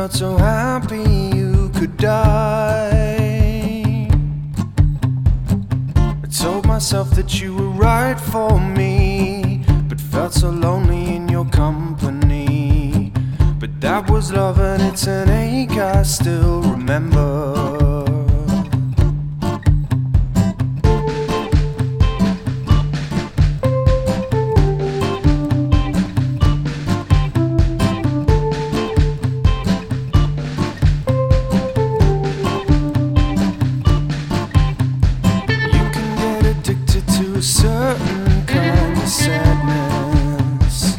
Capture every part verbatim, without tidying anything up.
felt so happy you could die. I told myself that you were right for me, but felt so lonely in your company. But that was love and it's an ache I still remember. A certain kind of sadness,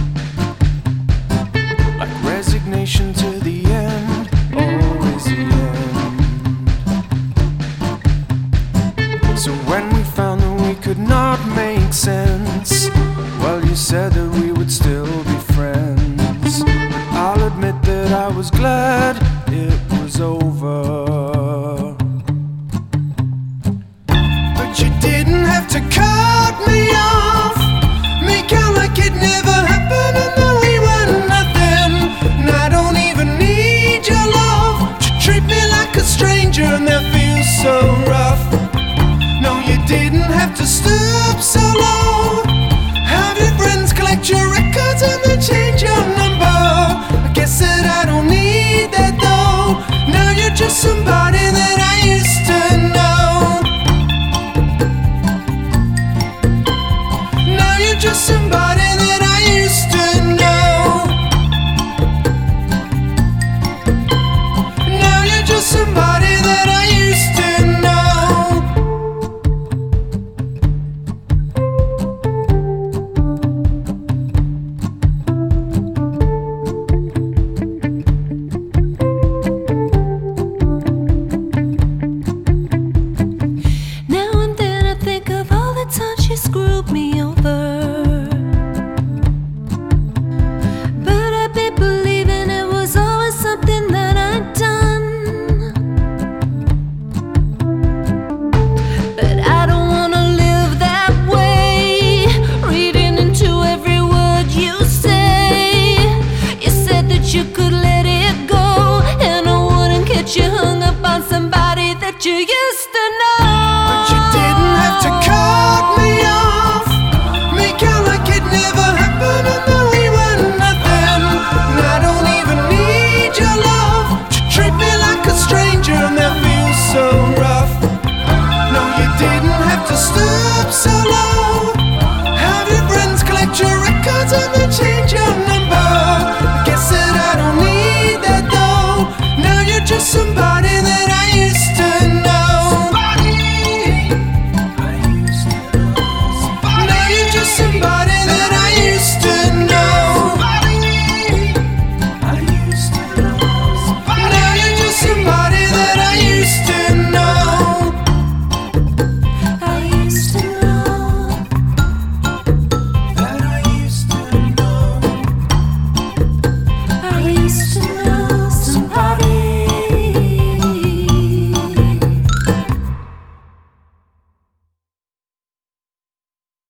like resignation to the end, always the end. So when we found that we could not make sense, well, you said that we would still be friends. But I'll admit that I was glad it was over. You didn't have to cut me off, make out like it never happened and that we were nothing. And I don't even need your love to treat me like a stranger, and that feels so rough. No, you didn't have to stoop so low, have your friends collect your records and then change your number. I guess that I don't need that though. Now you're just somebody that